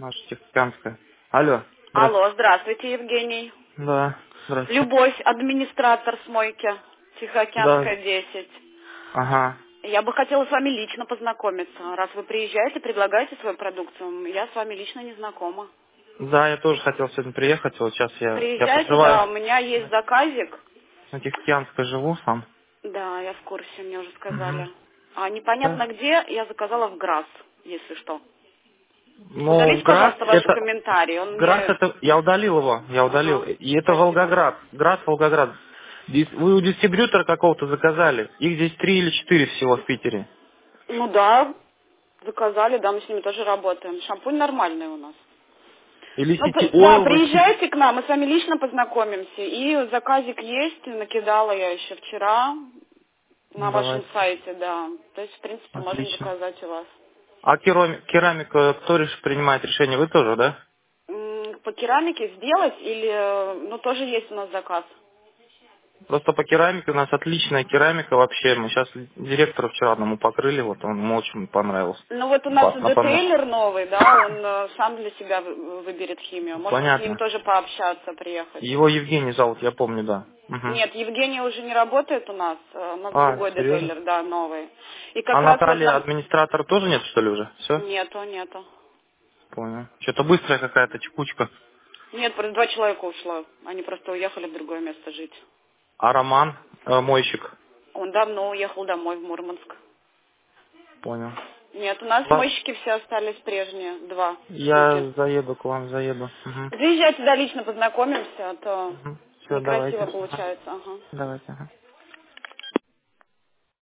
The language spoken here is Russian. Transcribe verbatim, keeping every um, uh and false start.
Наша Тихоокеанская. Алло, здравствуйте. Алло, здравствуйте, Евгений. Да, здравствуйте. Любовь, администратор смойки, Да, Тихоокеанская, десять. ага. Я бы хотела с вами лично познакомиться. Раз вы приезжаете, предлагаете свою продукцию, я с вами лично не знакома. Да, я тоже хотел сегодня приехать. Вот сейчас я, я Приезжайте, проживаю да, у меня есть на, заказик. на Тихоокеанской живу сам. Да, я в курсе, мне уже Угу. сказали. А непонятно Да. где, я заказала в Грасс, если что. Ну, Удалите, Град пожалуйста, ваш это... комментарий, он Град мне... это... Я удалил его, я удалил. Ага, И это спасибо. Волгоград. Град, Волгоград. Дис- Вы у дистрибьютора какого-то заказали? Их здесь три или четыре всего в Питере. Ну да, заказали, да, мы с ними тоже работаем. Шампунь нормальный у нас. Или Ну, City п- да, Oil, вы City... приезжайте к нам, мы с вами лично познакомимся. И заказик есть, накидала я еще вчера на вашем Давайте. сайте, да. То есть, в принципе, можем Отлично. заказать у вас. А керами- керамика, кто реш- принимает решение? Вы тоже, да? М, По керамике сделать или, э, ну, тоже есть у нас заказ. Просто по керамике у нас отличная керамика вообще. Мы сейчас директора вчера одному покрыли, вот он ему очень понравился. Ну, вот у нас Ба- напомню. детейлер новый, да, он э, сам для себя вы- выберет химию. Можете с ним Понятно. тоже пообщаться, приехать. Его Евгений зовут, я помню, да. Мгм. Нет, Евгений уже не работает у нас, э, у нас А, другой серьезно? детейлер, да, новый. И как А раз вот Наталья, нам... администратор, тоже нет, что ли, уже? Все? Нету, нету. Понял. Что-то быстрая какая-то чекучка. Нет, просто два человека ушло. Они просто уехали в другое место жить. А Роман, э, мойщик? Он давно уехал домой в Мурманск. Понял. Нет, у нас Ладно, мойщики все остались прежние, два штуки. я заеду к вам, заеду. Угу. Заезжайте, да, лично познакомимся, а то Угу. Все, некрасиво давайте. Ага. получается. Ага. Давайте, ага.